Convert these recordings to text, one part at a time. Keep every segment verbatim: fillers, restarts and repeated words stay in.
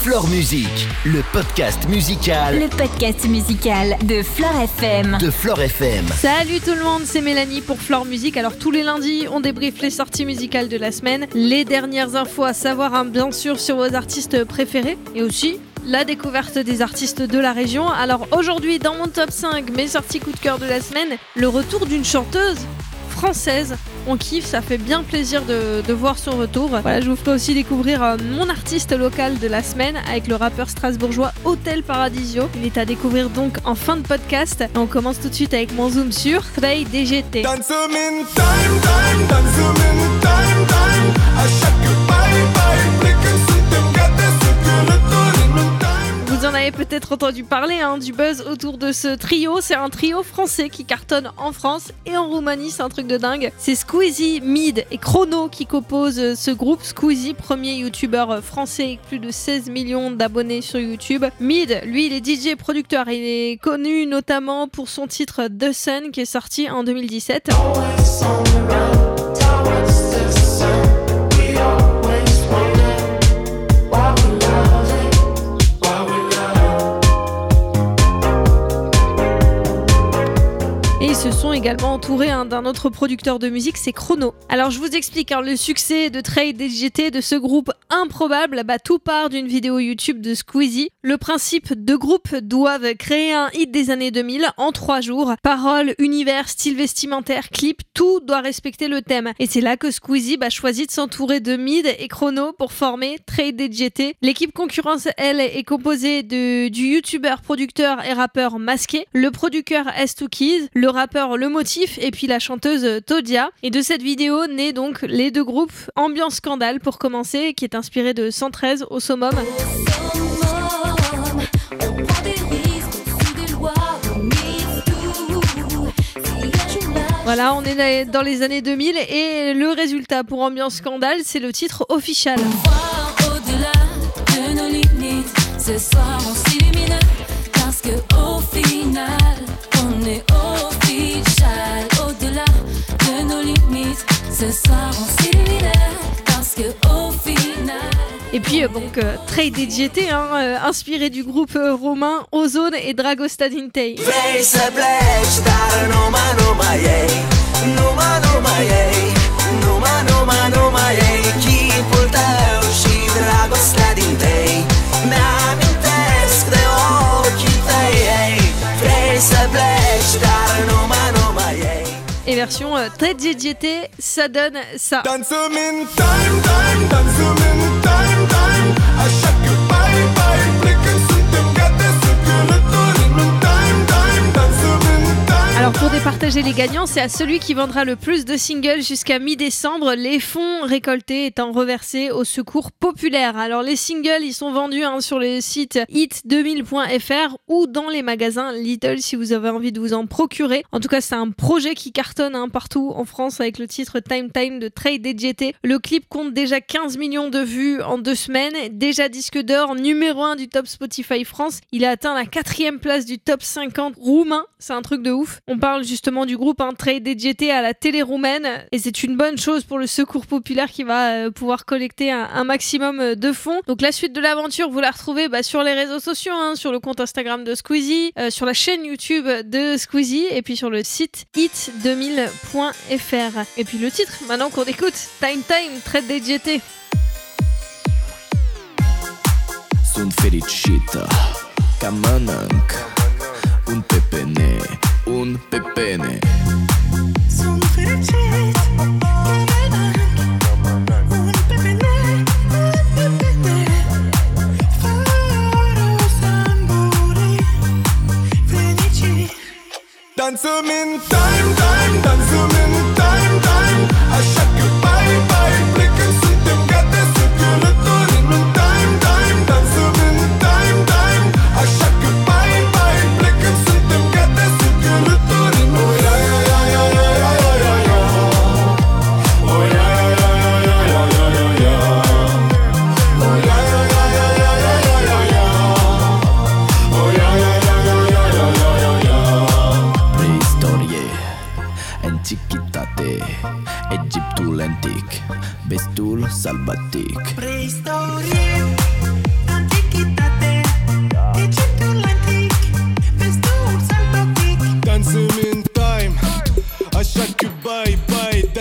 Flore Musique, le podcast musical. Le podcast musical de Flore F M. De Flore F M. Salut tout le monde, c'est Mélanie pour Flore Musique. Alors tous les lundis, on débriefe les sorties musicales de la semaine, les dernières infos à savoir, hein, bien sûr, sur vos artistes préférés et aussi la découverte des artistes de la région. Alors aujourd'hui, dans mon top cinq, mes sorties coup de cœur de la semaine, le retour d'une chanteuse française. On kiffe, ça fait bien plaisir de, de voir son retour. Voilà, je vous ferai aussi découvrir euh, mon artiste local de la semaine avec le rappeur strasbourgeois Hotel Paradisio. Il est à découvrir donc en fin de podcast. Et on commence tout de suite avec mon zoom sur Trey D G T. Vous en avez peut-être entendu parler, hein, du buzz autour de ce trio. C'est un trio français qui cartonne en France et en Roumanie, c'est un truc de dingue. C'est Squeezie, Mid et Chrono qui composent ce groupe. Squeezie, premier youtubeur français avec plus de seize millions d'abonnés sur YouTube. Mid, lui, il est D J et producteur. Il est connu notamment pour son titre The Sun qui est sorti en deux mille dix-sept. Et ils se sont également entourés hein, d'un autre producteur de musique, c'est Chrono. Alors je vous explique, hein, le succès de Trey D G T, de ce groupe improbable, bah, tout part d'une vidéo YouTube de Squeezie. Le principe, deux groupes doivent créer un hit des années deux mille en trois jours. Paroles, univers, style vestimentaire, clip, tout doit respecter le thème. Et c'est là que Squeezie bah, choisit de s'entourer de Mid et Chrono pour former Trey D G T. L'équipe concurrence, elle, est composée de, du youtubeur, producteur et rappeur Masqué, le producteur S deux Keys, le rappeur Le Motif et puis la chanteuse Todia. Et de cette vidéo naît donc les deux groupes Ambiance Scandale pour commencer, qui est inspiré de cent treize au summum. Voilà, on est dans les années deux mille et le résultat pour Ambiance Scandale, c'est le titre Official. Au-delà de nos limites, ce soir on s'illumine parce que au final, on est official. Au-delà de nos limites, ce soir on s'illumine parce que au final. Et puis euh, donc euh, Trey D G T, hein, euh, inspiré du groupe euh, romain Ozone et Dragostadintei. Et version euh, Trey D G T, ça donne ça. Alors pour départager les gagnants, c'est à celui qui vendra le plus de singles jusqu'à mi-décembre, les fonds récoltés étant reversés au secours populaire. Alors les singles, ils sont vendus hein, sur le site hit deux mille point f r ou dans les magasins Lidl si vous avez envie de vous en procurer. En tout cas, c'est un projet qui cartonne hein, partout en France avec le titre Time Time de Trey D G T. Le clip compte déjà quinze millions de vues en deux semaines, déjà disque d'or, numéro un du top Spotify France. Il a atteint la quatrième place du top cinquante roumain, c'est un truc de ouf. On parle justement du groupe hein, Trey D G T à la télé roumaine et c'est une bonne chose pour le secours populaire qui va euh, pouvoir collecter un, un maximum de fonds. Donc la suite de l'aventure, vous la retrouvez bah, sur les réseaux sociaux, hein, sur le compte Instagram de Squeezie, euh, sur la chaîne YouTube de Squeezie et puis sur le site hit deux mille point f r. Et puis le titre, maintenant qu'on écoute, Time Time, Trey D G T. Sunt fericită ca mănânc un pepene, un pepene. Sunt fericit ca mănânc un pepene, un pepene. Fără să muri fericit. Dansăm în time, time, dansăm în time, time. Așa că bye, bye, plecăm, suntem gata să călătorim în time, time. Dansăm în time, time. Așa că bye, bye, plecăm, suntem gata să călătorim. Oh, yeah, yeah, yeah, yeah, yeah, yeah, yeah. Oh, yeah, yeah, yeah, yeah, yeah, yeah, yeah. Oh, yeah, yeah, yeah, yeah, yeah, yeah, yeah, yeah. Oh, yeah, yeah, yeah, yeah, yeah, yeah, yeah, yeah. Preistorie, antichitate, Egiptul antic, vestul sălbatic. Preistorie, antichitate.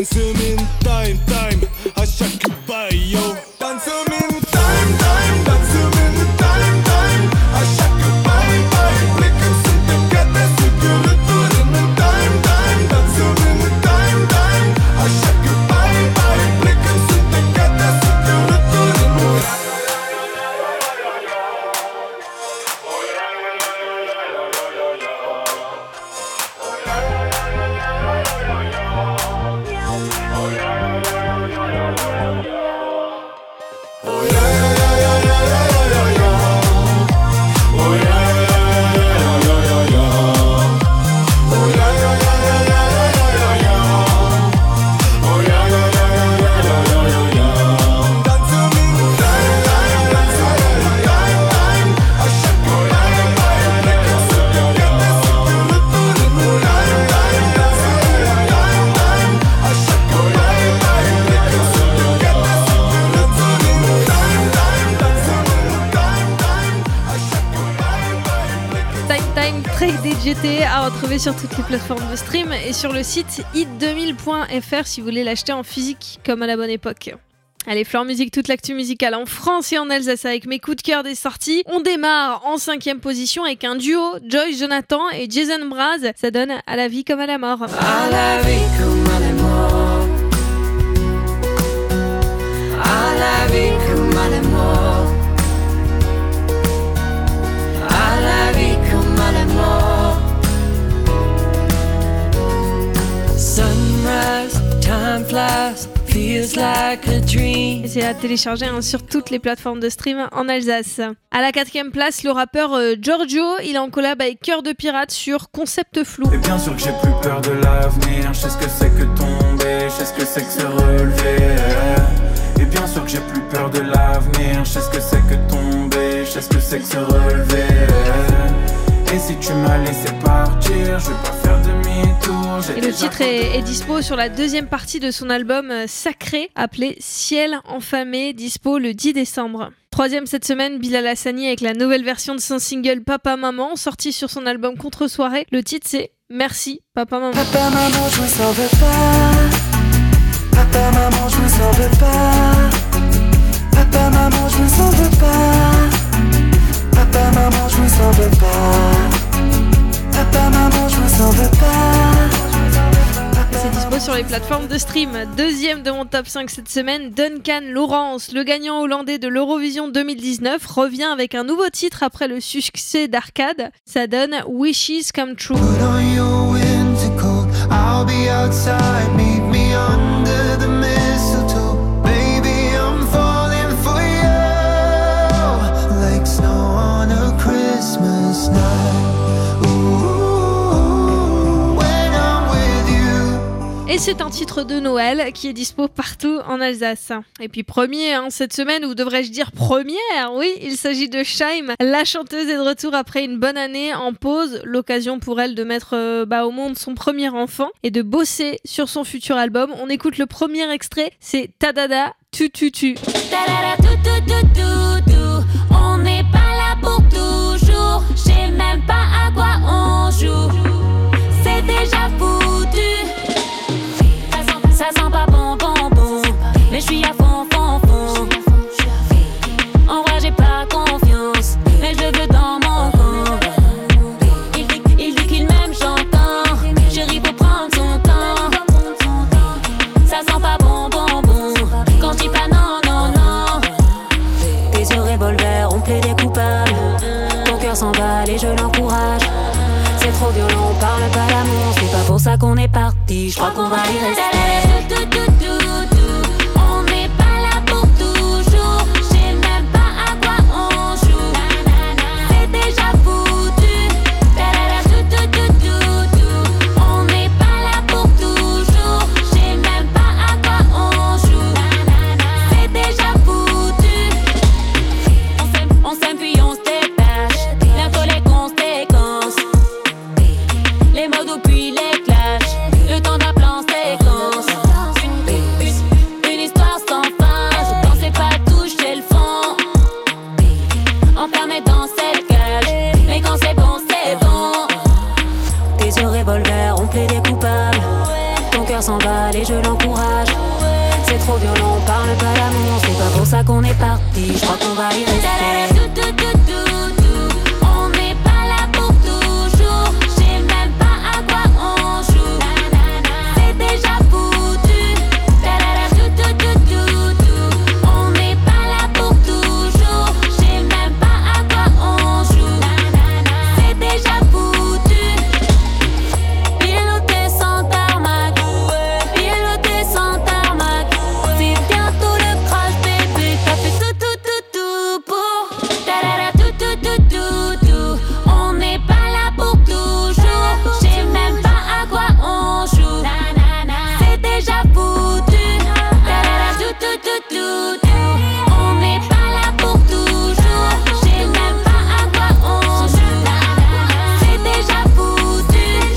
Dansum in time, time, à chaque bail, yo. Dansum in time, time, dansum in time, time, à chaque bail, bail. Blikken sind im Kette, Südgürtel, Touren in time, time, dansum in time, time, à chaque bail, bail. Blikken sind im Kette, Südgürtel, Touren in D J T à retrouver sur toutes les plateformes de stream et sur le site hit deux mille point f r si vous voulez l'acheter en physique comme à la bonne époque. Allez, Fleur Musique, toute l'actu musicale en France et en Alsace avec mes coups de cœur des sorties. On démarre en cinquième position avec un duo, Joyce Jonathan et Jason Mraz. Ça donne À la vie comme à la mort. À la vie comme à la mort. À la vie comme à la mort. À la vie comme à la mort. Sunrise, time flies, feels like a dream. Et c'est à télécharger hein, sur toutes les plateformes de stream en Alsace. À la quatrième place, le rappeur euh, Giorgio, il est en collab avec Cœur de Pirate sur Concept Flou. Et bien sûr que j'ai plus peur de l'avenir, je sais ce que c'est que tomber, je sais ce que c'est que se relever. Et bien sûr que j'ai plus peur de l'avenir, je sais ce que c'est que tomber, je sais ce que c'est que se relever. Et si tu m'as laissé partir, je vais pas faire demi-tour. Et le titre est, est dispo sur la deuxième partie de son album Sacré, appelé Ciel enflammé, dispo le dix décembre. Troisième cette semaine, Bilal Hassani avec la nouvelle version de son single Papa Maman, sorti sur son album Contre Soirée. Le titre c'est Merci Papa Maman. Papa Maman, je vous en veux pas. Papa Maman, je vous en veux pas. Papa Maman, je vous en veux pas. Papa, maman, je vous en veux pas. Papa, maman, je vous en veux pas. C'est dispo sur les plateformes de stream. Deuxième de mon top cinq cette semaine, Duncan Lawrence, le gagnant hollandais de l'Eurovision deux mille dix-neuf, revient avec un nouveau titre après le succès d'Arcade. Ça donne Wishes Come True. Put on your winter coat, I'll be outside, meet me under the mistletoe. Baby, I'm falling for you, like snow on a Christmas night. Ooh, when I'm with you. Et c'est un titre de Noël qui est dispo partout en Alsace. Et puis premier hein, cette semaine, ou devrais-je dire première, oui, il s'agit de Shaim. La chanteuse est de retour après une bonne année en pause, l'occasion pour elle de mettre euh, bah, au monde son premier enfant et de bosser sur son futur album. On écoute le premier extrait, c'est Tadada Tu Tu Tu. Tadada tu tu tu tu tu. On n'est pas là pour toujours. Je sais même pas à quoi on joue. C'est déjà foutu. Ça sent pas bon, bon, bon. Mais je suis à fond, fond, fond. En vrai, j'ai pas confiance. Mais je veux dans mon camp. Il dit, il dit qu'il m'aime, j'entends. Chérie, faut prendre son temps. Ça sent pas bon, bon, bon. Quand je dis pas non, non, non. Tes yeux revolver, on plaît des coupables. Ton cœur s'emballe et je l'encourage. C'est trop violent, on parle pas d'amour. C'est pas pour ça qu'on est parti, je crois qu'on va y rester. On n'est pas là pour toujours. Je sais même pas à quoi on joue. C'est déjà foutu. On n'est pas là pour toujours. Je sais même pas à quoi on joue. C'est déjà foutu. On s'aime, on s'aime puis on se détache. Bientôt les conséquences. Les mots puis les clashs. Le temps d'un plan séquence. Une, une, une histoire sans fin. Je pensais pas toucher le fond. Enfermé dans cette cage. Mais quand c'est bon, c'est bon. Tes yeux revolver, on plaît des coupables. Ton cœur s'emballe et je l'encourage. fois qu'on est parti, je crois qu'on va y rester. Tout, tout, tout, tout, tout. On n'est pas là pour toujours. Je sais même pas à quoi on joue. C'est déjà foutu. Tout, tout, tout, tout, tout. On n'est pas là pour toujours. Je sais même pas à quoi on joue. C'est déjà foutu. Piloté sans tarmac. Piloté sans tarmac. C'est bientôt le crash, bébé. T'as fait tout, tout, tout, tout pour. Ta-da-da, tout, tout, tout, tout, tout. On n'est pas là pour toujours. Je sais même pas à quoi on joue. C'est déjà foutu. Ta-da-da, tout, tout, tout, tout, tout. On n'est pas là pour toujours. Je sais même pas à quoi on joue. C'est déjà foutu.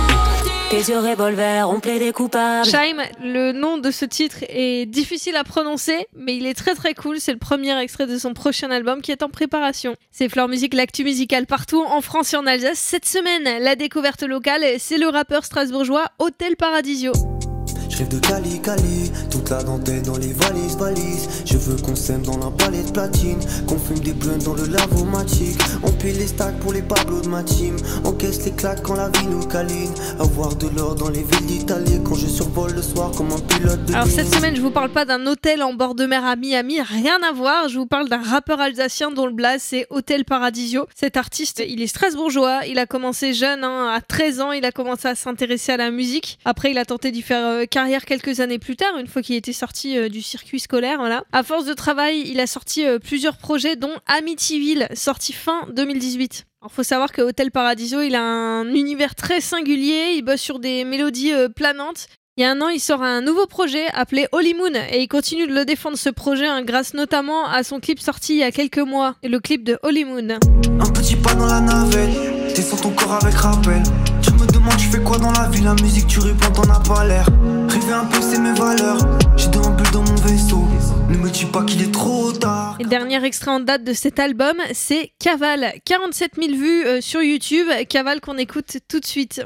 Tes yeux revolver, on plaît des coupables. Shaim, le nom de ce titre est difficile à prononcer, mais il est très très cool. C'est le premier extrait de son prochain album qui est en préparation. C'est Flore Musique, l'actu musicale partout en France et en Alsace. Cette semaine, la découverte locale, c'est le rappeur strasbourgeois Hotel Paradisio. Je rêve de Cali, Cali, toute la dentelle dans les valises, valises. Je veux qu'on s'aime dans la palette platine, qu'on fume des blunts dans le lavomatique. On paye les stacks pour les Pablo de ma team, on caisse les claques quand la vie nous câline. Avoir de l'or dans les villes d'Italie, quand je survole le soir comme un pilote de Alors ligne. cette semaine, je vous parle pas d'un hôtel en bord de mer à Miami, rien à voir. Je vous parle d'un rappeur alsacien dont le blaze c'est Hotel Paradisio. Cet artiste, il est strasbourgeois, il a commencé jeune, hein, à treize ans, il a commencé à s'intéresser à la musique. Après, il a tenté d'y faire euh, carrière quelques années plus tard, une fois qu'il était sorti euh, du circuit scolaire. Voilà. À force de travail, il a sorti euh, plusieurs projets, dont Amityville, sorti fin deux mille dix-huit. Il faut savoir que Hotel Paradisio, il a un univers très singulier, il bosse sur des mélodies euh, planantes. Il y a un an, il sort un nouveau projet appelé Holy Moon et il continue de le défendre, ce projet, hein, grâce notamment à son clip sorti il y a quelques mois, le clip de Holy Moon. Un petit pas dans la navette, descends ton corps avec rappel. Tu me demandes tu fais quoi dans la vie, la musique tu réponds t'en as pas l'air. Rêver un peu c'est mes valeurs, j'ai deux bulles dans mon vaisseau. Ne me dis pas qu'il est trop tard. Et le dernier extrait en date de cet album, c'est Cavale, quarante-sept mille vues euh, sur YouTube. Cavale qu'on écoute tout de suite.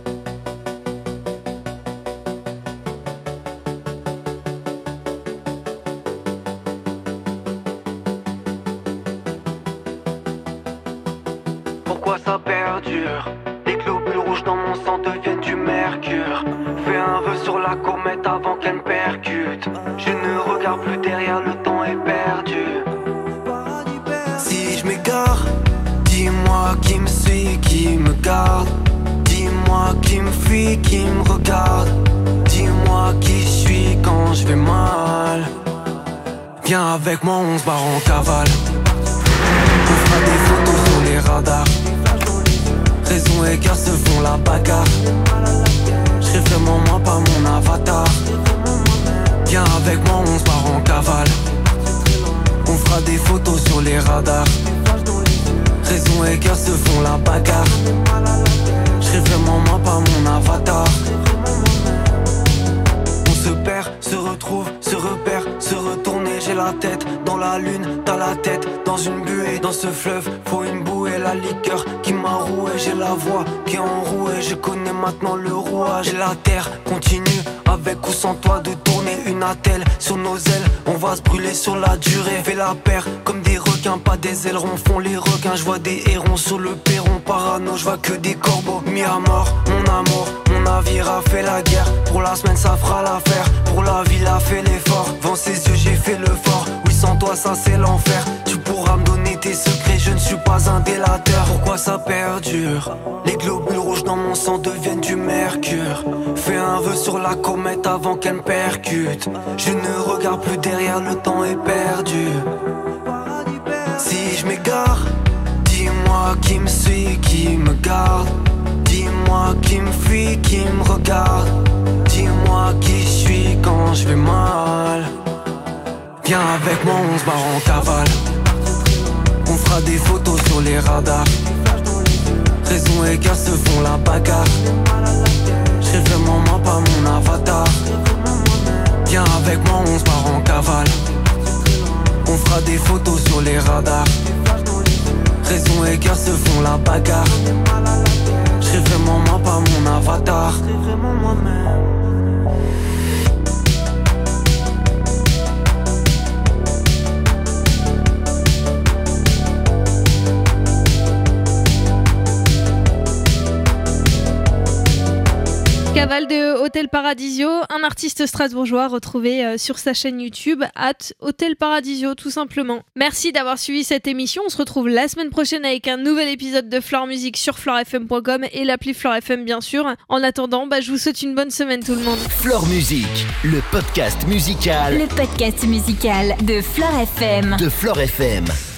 Pourquoi ça perdure? Les globules rouges dans mon sang deviennent du mercure. Fais un vœu sur la comète avant qu'elle me percute. Je ne regarde plus derrière, le temps est perdu. Si je m'égare, dis-moi qui me suit, qui me garde. Dis-moi qui me fuit, qui me regarde. Dis-moi qui je suis quand je vais mal. Viens avec moi, on se barre en cavale. On fera des photos sur les radars. Raison et cœur se font la bagarre. J'serai vraiment moi, pas mon avatar. Viens avec moi, on se barre en cavale. On fera des photos sur les radars. Raison et cœur se font la bagarre. J'serai vraiment moi, pas mon avatar. On se perd, se retrouve, se repère, se retourner. J'ai la tête dans la lune, t'as la tête dans une buée. Dans ce fleuve, faut une bouée. La liqueur qui m'a roué, j'ai la voix qui est enrouée. Je connais maintenant le rouage. Et la terre continue, avec ou sans toi, de tourner une attelle sur nos ailes. On va se brûler sur la durée. Fais la paire comme des requins, pas des ailerons. Font les requins, je vois des hérons sur le perron. Parano, je vois que des corbeaux mis à mort. Mon amour, mon navire a fait la guerre. Pour la semaine, ça fera l'affaire. Pour la ville, a fait l'effort. Devant ses yeux, j'ai fait le fort. Oui, sans toi, ça c'est l'enfer. Tu pourras me donner tes secrets, je ne suis pas un délateur. Pourquoi ça perdure? Les globules rouges dans mon sang deviennent du mercure. Fais un vœu sur la comète avant qu'elle me percute. Je ne regarde plus derrière, le temps est perdu. Si je m'égare, dis-moi qui me suit, qui me garde. Dis-moi qui me fuit, qui me regarde. Dis-moi qui je suis quand je vais mal. Viens avec moi, on se barre en cavale. On fera des photos sur les radars. Raison et cœur se font la bagarre. J'serai vraiment moi, pas mon avatar. Viens avec moi, on se barre en cavale. On fera des photos sur les radars. Raison et cœur se font la bagarre. J'serai vraiment moi, pas mon avatar. J'serai vraiment moi-même. Hôtel Paradisio, un artiste strasbourgeois retrouvé sur sa chaîne YouTube at Hôtel Paradisio tout simplement. Merci d'avoir suivi cette émission. On se retrouve la semaine prochaine avec un nouvel épisode de Flore Musique sur flore f m point com et l'appli Flore F M bien sûr. En attendant, bah, je vous souhaite une bonne semaine tout le monde. Flore Musique, le podcast musical. Le podcast musical de Flore F M. De Flore F M.